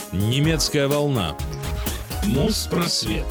Немецкая волна. Моспросвет.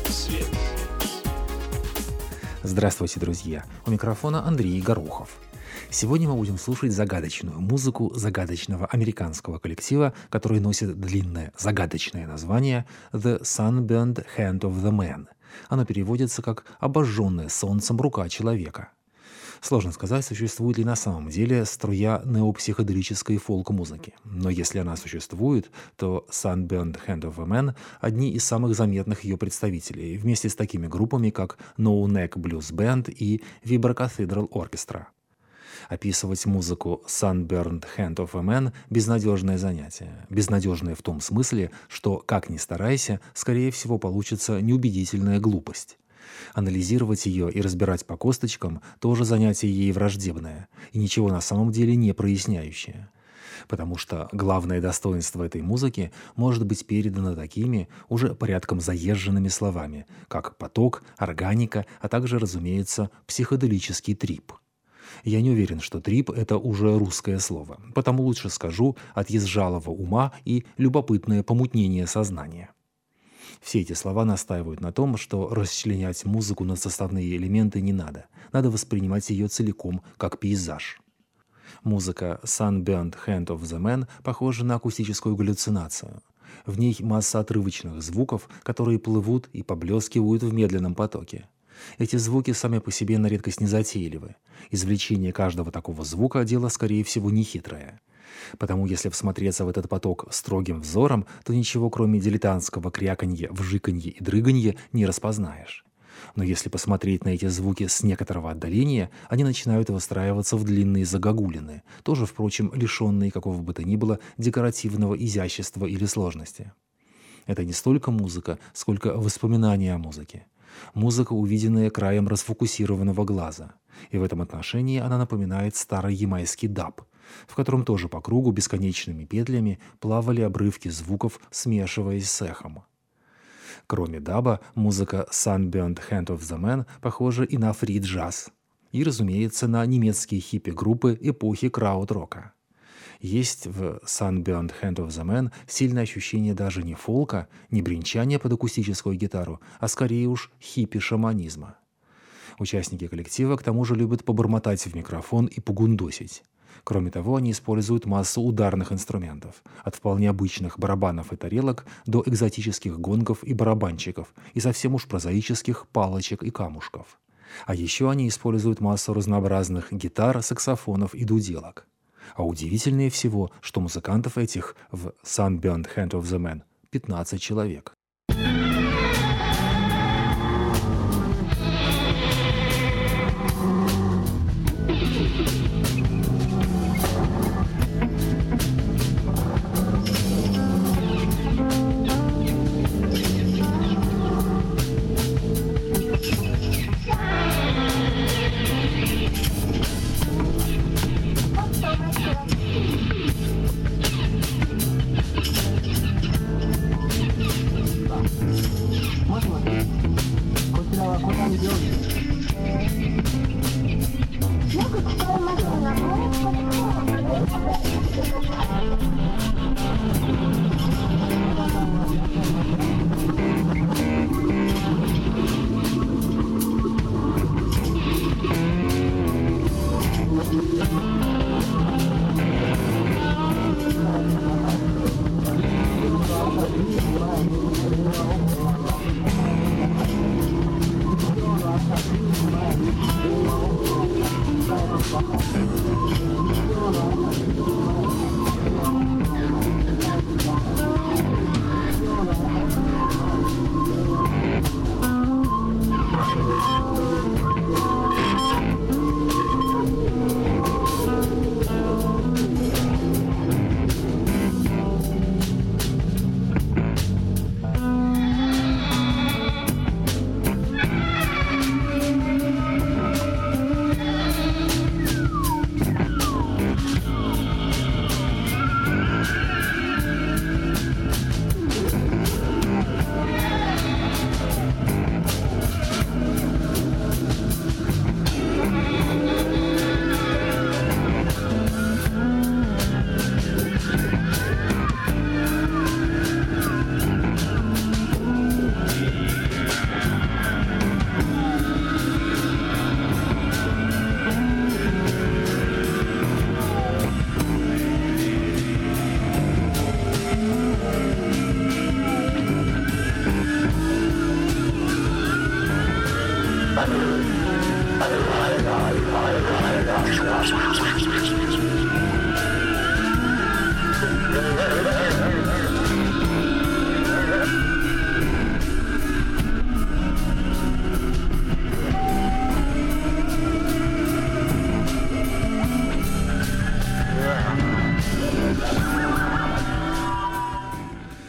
Здравствуйте, друзья! У микрофона Андрей Горохов. Сегодня мы будем слушать загадочную музыку загадочного американского коллектива, который носит длинное загадочное название «The Sunburned Hand of the Man». Оно переводится как «обожженная солнцем рука человека». Сложно сказать, существует ли на самом деле струя неопсиходелической фолк-музыки. Но если она существует, то Sunburned Hand of a Man – одни из самых заметных ее представителей, вместе с такими группами, как No Neck Blues Band и Vibra Cathedral Orchestra. Описывать музыку Sunburned Hand of a Man – безнадежное занятие. Безнадежное в том смысле, что, как ни старайся, скорее всего получится неубедительная глупость. Анализировать ее и разбирать по косточкам – тоже занятие ей враждебное и ничего на самом деле не проясняющее. Потому что главное достоинство этой музыки может быть передано такими, уже порядком заезженными словами, как поток, органика, а также, разумеется, психоделический трип. Я не уверен, что трип – это уже русское слово, потому лучше скажу отъезжалого ума и любопытное помутнение сознания. Все эти слова настаивают на том, что расчленять музыку на составные элементы не надо. Надо воспринимать ее целиком, как пейзаж. Музыка Sunburned Hand of the Man похожа на акустическую галлюцинацию. В ней масса отрывочных звуков, которые плывут и поблескивают в медленном потоке. Эти звуки сами по себе на редкость незатейливы. Извлечение каждого такого звука – дело, скорее всего, нехитрое. Потому если всмотреться в этот поток строгим взором, то ничего, кроме дилетантского кряканья, вжиканья и дрыганья, не распознаешь. Но если посмотреть на эти звуки с некоторого отдаления, они начинают выстраиваться в длинные загогулины, тоже, впрочем, лишенные какого бы то ни было декоративного изящества или сложности. Это не столько музыка, сколько воспоминания о музыке. Музыка, увиденная краем расфокусированного глаза. И в этом отношении она напоминает старый ямайский даб, в котором тоже по кругу бесконечными петлями плавали обрывки звуков, смешиваясь с эхом. Кроме даба, музыка Sunburned Hand of the Man похожа и на фри-джаз, и, разумеется, на немецкие хиппи-группы эпохи крауд-рока. Есть в Sunburned Hand of the Man сильное ощущение даже не фолка, не бренчания под акустическую гитару, а скорее уж хиппи-шаманизма. Участники коллектива к тому же любят побормотать в микрофон и погундосить. Кроме того, они используют массу ударных инструментов, от вполне обычных барабанов и тарелок до экзотических гонгов и барабанчиков, и совсем уж прозаических палочек и камушков. А еще они используют массу разнообразных гитар, саксофонов и дуделок. А удивительнее всего, что музыкантов этих в Sunburned Hand of the Man 15 человек.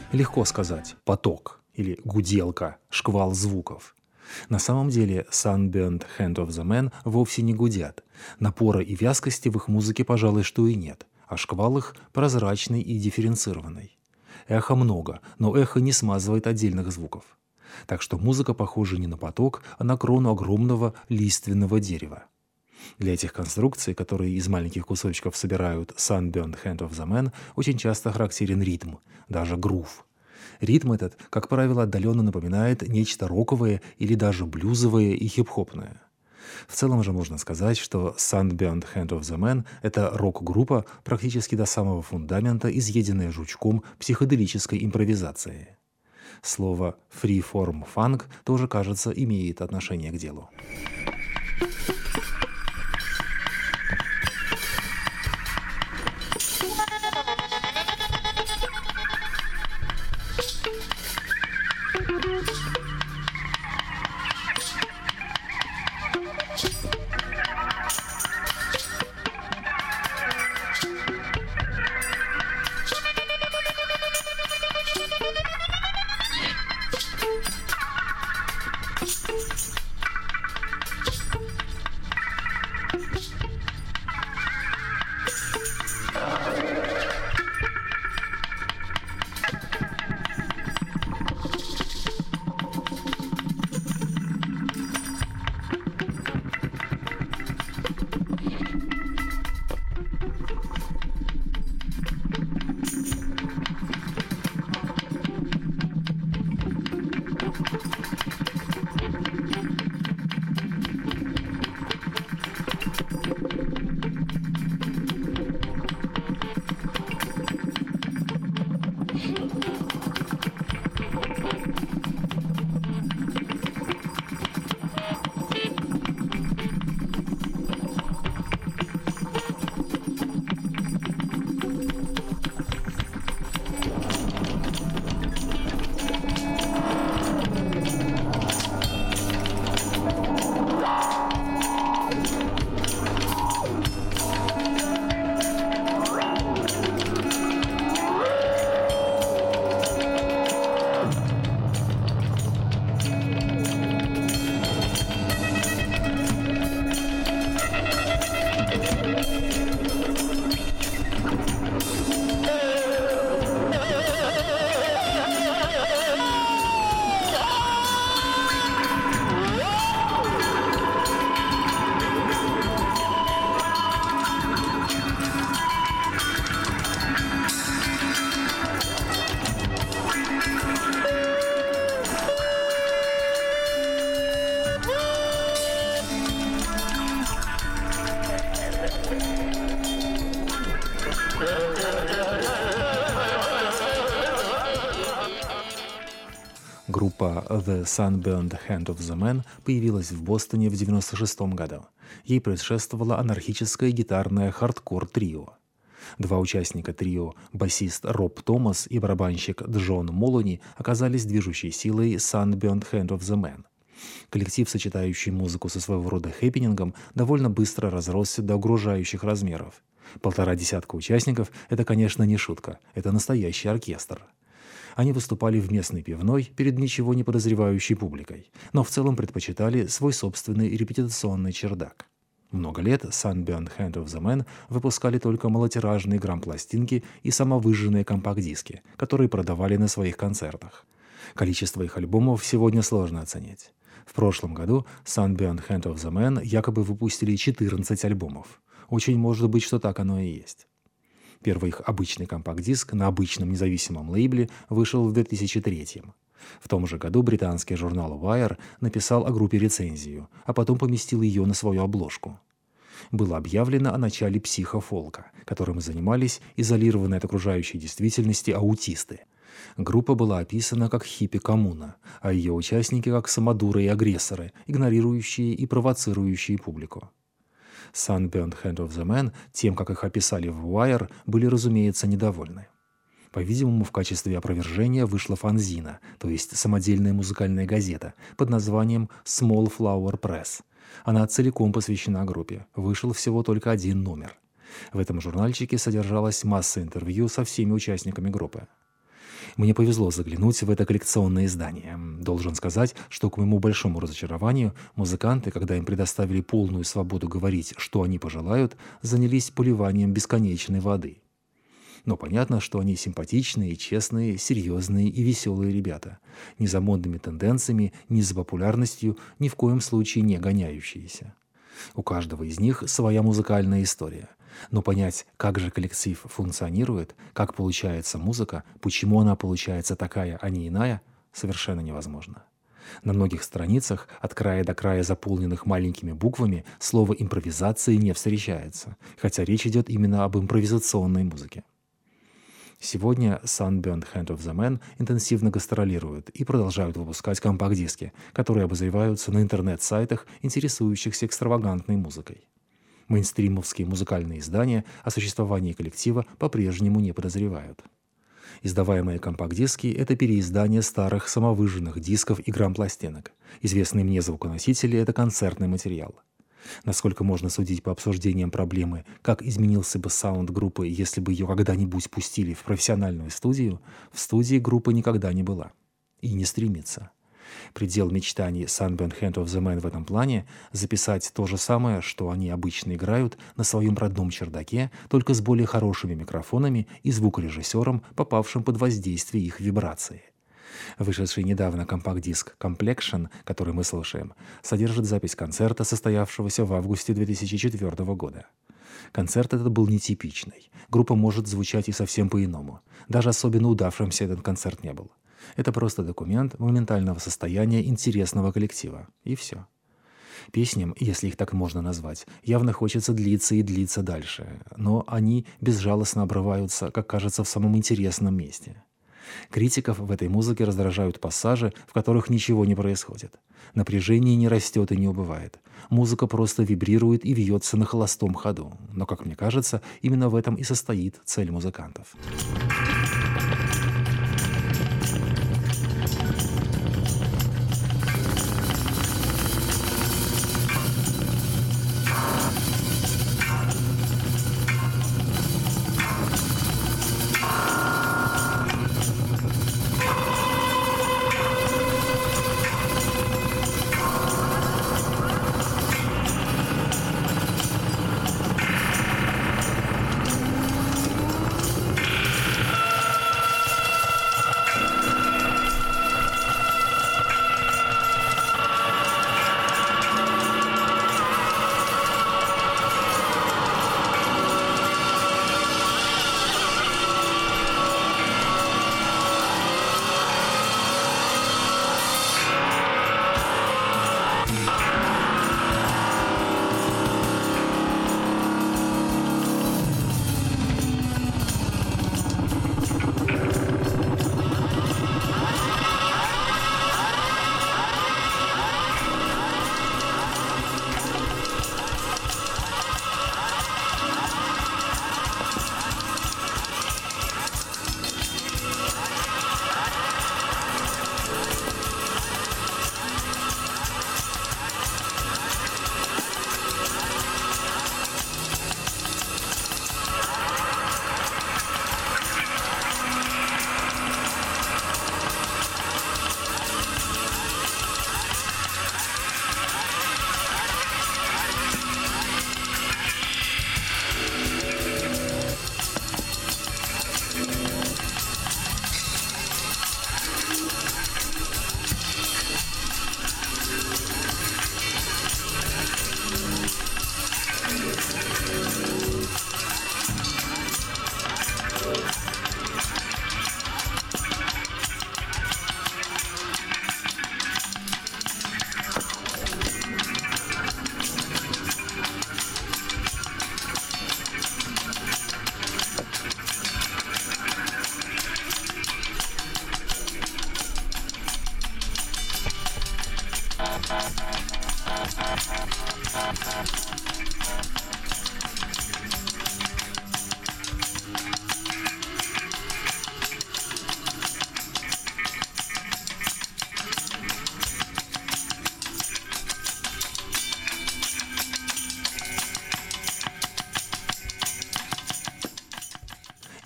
Легко сказать «поток» или «гуделка», «шквал звуков». На самом деле Sunburned Hand of the Man вовсе не гудят. Напора и вязкости в их музыке, пожалуй, что и нет, а шквал их прозрачный и дифференцированный. Эха много, но эхо не смазывает отдельных звуков. Так что музыка похожа не на поток, а на крону огромного лиственного дерева. Для этих конструкций, которые из маленьких кусочков собирают Sunburned Hand of the Man, очень часто характерен ритм, даже грув. Ритм этот, как правило, отдаленно напоминает нечто роковое или даже блюзовое и хип-хопное. В целом же можно сказать, что Sunburned Hand of the Man — это рок-группа, практически до самого фундамента, изъеденная жучком психоделической импровизации. Слово «freeform funk» тоже, кажется, имеет отношение к делу. Группа The Sunburned Hand of the Man появилась в Бостоне в 1996 году. Ей предшествовало анархическое гитарное хардкор-трио. Два участника трио, басист Роб Томас и барабанщик Джон Молони, оказались движущей силой Sunburned Hand of the Man. Коллектив, сочетающий музыку со своего рода хэппенингом, довольно быстро разросся до угрожающих размеров. 1,5 десятка участников — это, конечно, не шутка, это настоящий оркестр. Они выступали в местной пивной перед ничего не подозревающей публикой, но в целом предпочитали свой собственный репетиционный чердак. Много лет Sunburned Hand of the Man выпускали только малотиражные грамм-пластинки и самовыжженные компакт-диски, которые продавали на своих концертах. Количество их альбомов сегодня сложно оценить. В прошлом году Sunburned Hand of the Man якобы выпустили 14 альбомов. Очень может быть, что так оно и есть. Первый их обычный компакт-диск на обычном независимом лейбле вышел в 2003-м. В том же году британский журнал Wire написал о группе рецензию, а потом поместил ее на свою обложку. Было объявлено о начале психофолка, которым занимались изолированные от окружающей действительности аутисты. Группа была описана как хиппи-коммуна, а ее участники как самодуры и агрессоры, игнорирующие и провоцирующие публику. Sunburned Hand of the Man, тем, как их описали в Wire, были, разумеется, недовольны. По-видимому, в качестве опровержения вышла фанзина, то есть самодельная музыкальная газета, под названием Small Flower Press. Она целиком посвящена группе, вышел всего только один номер. В этом журнальчике содержалась масса интервью со всеми участниками группы. Мне повезло заглянуть в это коллекционное издание. Должен сказать, что, к моему большому разочарованию, музыканты, когда им предоставили полную свободу говорить, что они пожелают, занялись поливанием бесконечной воды. Но понятно, что они симпатичные, честные, серьезные и веселые ребята, ни за модными тенденциями, ни за популярностью, ни в коем случае не гоняющиеся. У каждого из них своя музыкальная история. Но понять, как же коллектив функционирует, как получается музыка, почему она получается такая, а не иная, совершенно невозможно. На многих страницах, от края до края заполненных маленькими буквами, слово «импровизации» не встречается, хотя речь идет именно об импровизационной музыке. Сегодня Sunburned Hand of the Man интенсивно гастролируют и продолжают выпускать компакт-диски, которые обозреваются на интернет-сайтах, интересующихся экстравагантной музыкой. Мейнстримовские музыкальные издания о существовании коллектива по-прежнему не подозревают. Издаваемые компакт-диски — это переиздание старых самовыжженных дисков и грамм-пластинок. Известные мне звуконосители — это концертный материал. Насколько можно судить по обсуждениям проблемы, как изменился бы саунд группы, если бы ее когда-нибудь пустили в профессиональную студию, в студии группа никогда не была. И не стремится. Предел мечтаний Sunburned Hand of the Man в этом плане — записать то же самое, что они обычно играют на своем родном чердаке, только с более хорошими микрофонами и звукорежиссером, попавшим под воздействие их вибрации. Вышедший недавно компакт-диск «Complexion», который мы слушаем, содержит запись концерта, состоявшегося в августе 2004 года. Концерт этот был нетипичный. Группа может звучать и совсем по-иному. Даже особенно удавшимся этот концерт не был. Это просто документ моментального состояния интересного коллектива. И все. Песням, если их так можно назвать, явно хочется длиться и длиться дальше, но они безжалостно обрываются, как кажется, в самом интересном месте. Критиков в этой музыке раздражают пассажи, в которых ничего не происходит. Напряжение не растет и не убывает. Музыка просто вибрирует и вьется на холостом ходу. Но, как мне кажется, именно в этом и состоит цель музыкантов.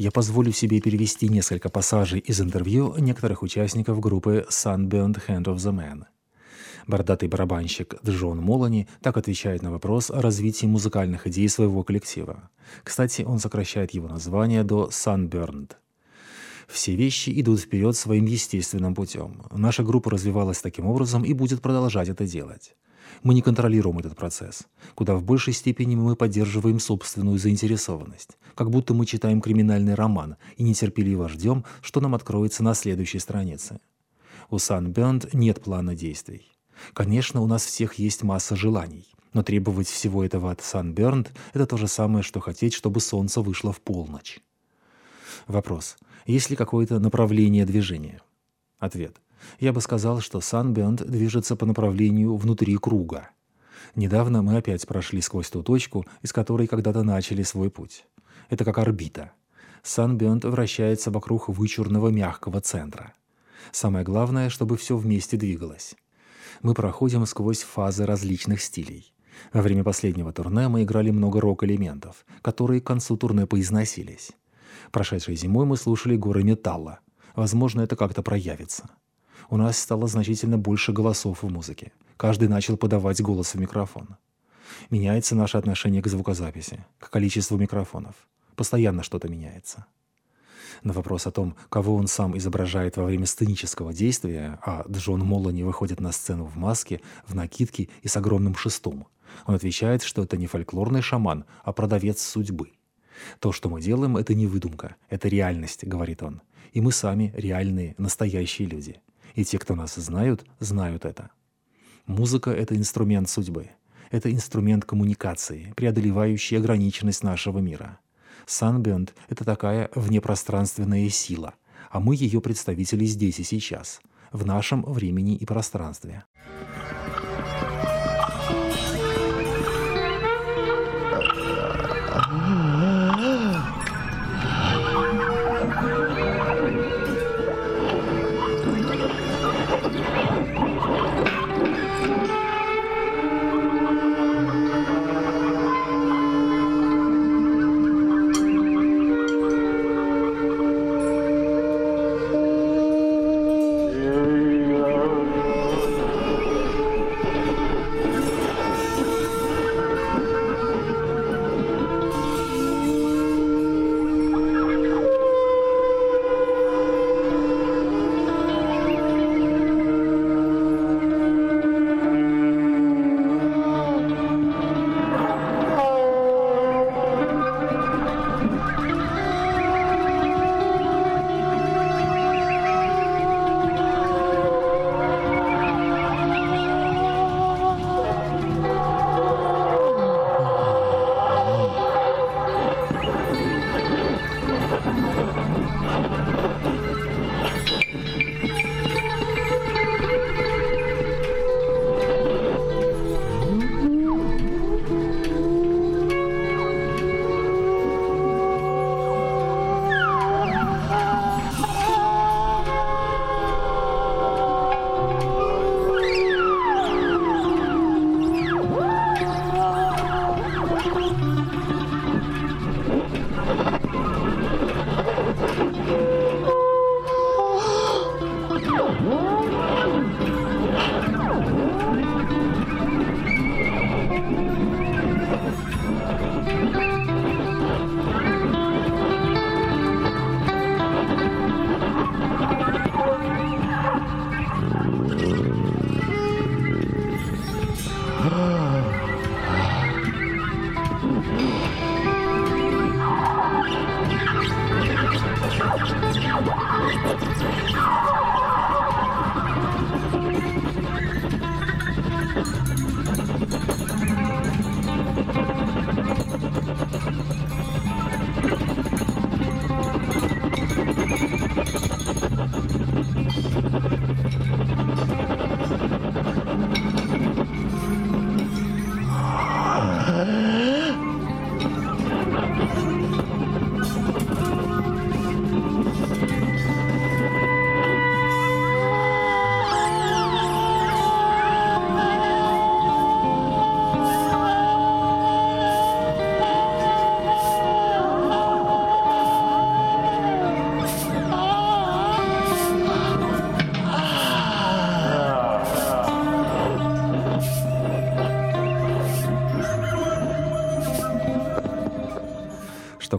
Я позволю себе перевести несколько пассажей из интервью некоторых участников группы Sunburnt Hand of the Man. Бородатый барабанщик Джон Молони так отвечает на вопрос о развитии музыкальных идей своего коллектива. Кстати, он сокращает его название до Sunburnt. Все вещи идут вперед своим естественным путем. Наша группа развивалась таким образом и будет продолжать это делать. Мы не контролируем этот процесс. Куда в большей степени мы поддерживаем собственную заинтересованность. Как будто мы читаем криминальный роман и нетерпеливо ждем, что нам откроется на следующей странице. У Sunburnt нет плана действий. Конечно, у нас всех есть масса желаний, но требовать всего этого от Sunburnt – это то же самое, что хотеть, чтобы солнце вышло в полночь. Вопрос. Есть ли какое-то направление движения? Ответ. Я бы сказал, что Sunburnt движется по направлению внутри круга. Недавно мы опять прошли сквозь ту точку, из которой когда-то начали свой путь. Это как орбита. Sunburnt вращается вокруг вычурного мягкого центра. Самое главное, чтобы все вместе двигалось. Мы проходим сквозь фазы различных стилей. Во время последнего турне мы играли много рок-элементов, которые к концу турне поизносились. Прошедшей зимой мы слушали горы металла. Возможно, это как-то проявится. У нас стало значительно больше голосов в музыке. Каждый начал подавать голос в микрофон. Меняется наше отношение к звукозаписи, к количеству микрофонов. Постоянно что-то меняется. На вопрос о том, кого он сам изображает во время сценического действия, а Джон Молони выходит на сцену в маске, в накидке и с огромным шестом, он отвечает, что это не фольклорный шаман, а продавец судьбы. «То, что мы делаем, это не выдумка, это реальность», — говорит он. «И мы сами реальные, настоящие люди. И те, кто нас знают, знают это». Музыка — это инструмент судьбы. Это инструмент коммуникации, преодолевающий ограниченность нашего мира. Sunburnt — это такая внепространственная сила, а мы ее представители здесь и сейчас, в нашем времени и пространстве.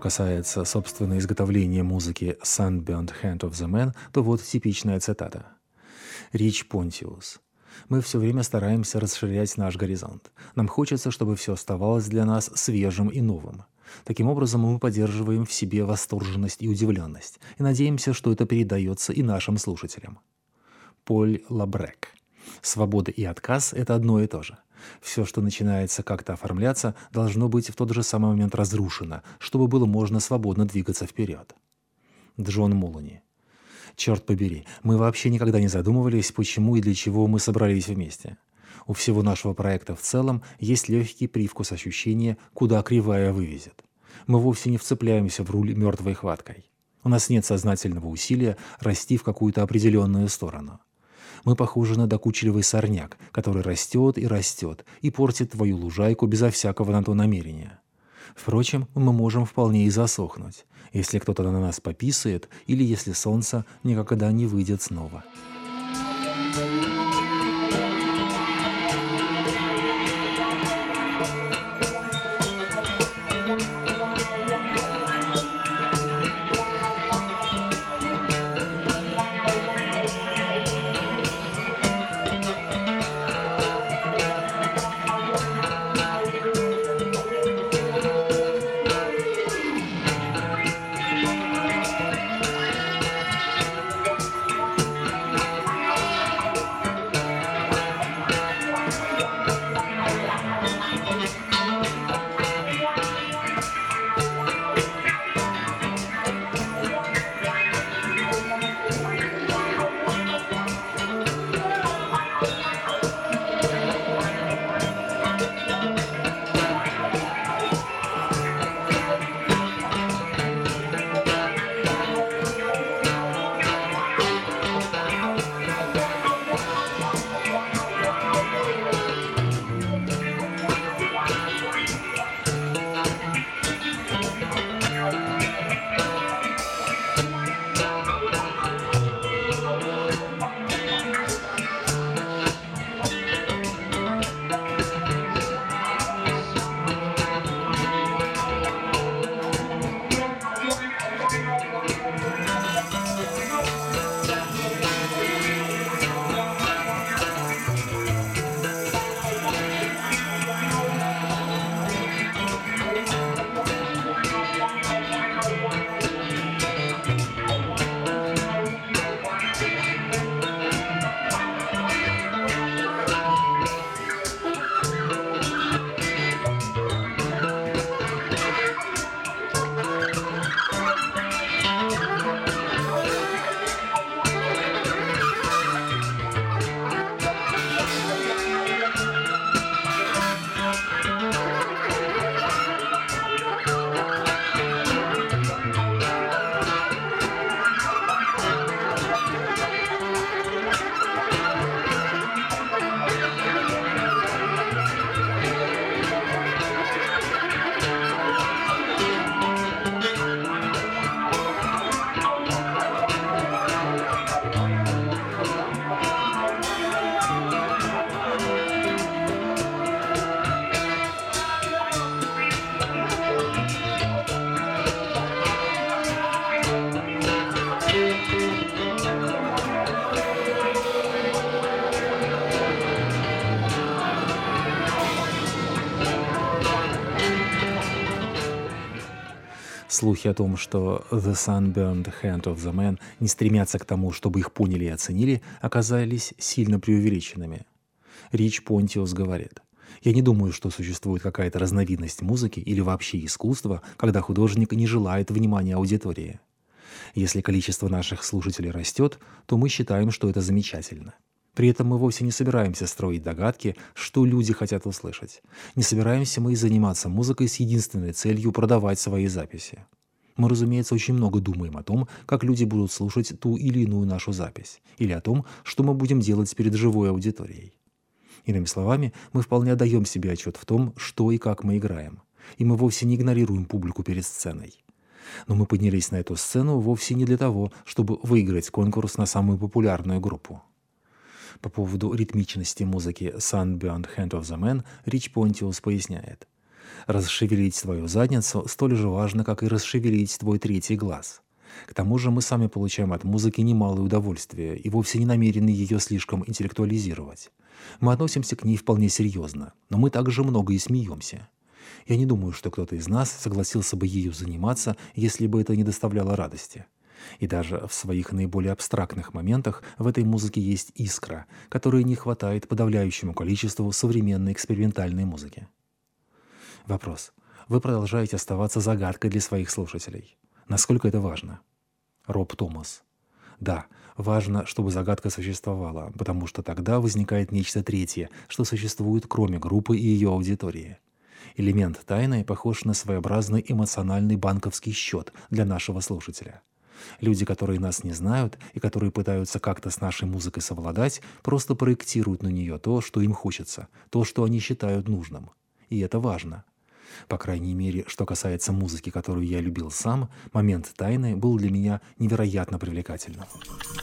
касается, собственно, изготовления музыки «Sunburnt Hand of the Man», то вот типичная цитата. Рич Понтиус. «Мы все время стараемся расширять наш горизонт. Нам хочется, чтобы все оставалось для нас свежим и новым. Таким образом, мы поддерживаем в себе восторженность и удивленность и надеемся, что это передается и нашим слушателям». Поль Лабрек. «Свобода и отказ – это одно и то же. Все, что начинается как-то оформляться, должно быть в тот же самый момент разрушено, чтобы было можно свободно двигаться вперед». Джон Мулани. «Черт побери, мы вообще никогда не задумывались, почему и для чего мы собрались вместе. У всего нашего проекта в целом есть легкий привкус ощущения, куда кривая вывезет. Мы вовсе не вцепляемся в руль мертвой хваткой. У нас нет сознательного усилия расти в какую-то определенную сторону. Мы похожи на докучливый сорняк, который растет и портит твою лужайку безо всякого на то намерения. Впрочем, мы можем вполне и засохнуть, если кто-то на нас пописает или если солнце никогда не выйдет снова». Слухи о том, что «The Sunburned Hand of the Man» не стремятся к тому, чтобы их поняли и оценили, оказались сильно преувеличенными. Рич Понтиус говорит: «Я не думаю, что существует какая-то разновидность музыки или вообще искусства, когда художник не желает внимания аудитории. Если количество наших слушателей растет, то мы считаем, что это замечательно. При этом мы вовсе не собираемся строить догадки, что люди хотят услышать. Не собираемся мы и заниматься музыкой с единственной целью продавать свои записи. Мы, разумеется, очень много думаем о том, как люди будут слушать ту или иную нашу запись, или о том, что мы будем делать перед живой аудиторией. Иными словами, мы вполне отдаем себе отчет в том, что и как мы играем, и мы вовсе не игнорируем публику перед сценой. Но мы поднялись на эту сцену вовсе не для того, чтобы выиграть конкурс на самую популярную группу». По поводу ритмичности музыки «Sunburned Hand of the Man» Рич Понтиус поясняет: Расшевелить твою задницу столь же важно, как и расшевелить твой третий глаз. К тому же мы сами получаем от музыки немалое удовольствие и вовсе не намерены ее слишком интеллектуализировать. Мы относимся к ней вполне серьезно, но мы также много и смеемся. Я не думаю, что кто-то из нас согласился бы ею заниматься, если бы это не доставляло радости. И даже в своих наиболее абстрактных моментах в этой музыке есть искра, которой не хватает подавляющему количеству современной экспериментальной музыки. Вопрос. Вы продолжаете оставаться загадкой для своих слушателей. Насколько это важно? Роб Томас. Да, важно, чтобы загадка существовала, потому что тогда возникает нечто третье, что существует кроме группы и ее аудитории. Элемент тайны похож на своеобразный эмоциональный банковский счет для нашего слушателя. Люди, которые нас не знают и которые пытаются как-то с нашей музыкой совладать, просто проектируют на нее то, что им хочется, то, что они считают нужным. И это важно. По крайней мере, что касается музыки, которую я любил сам, момент тайны был для меня невероятно привлекательным.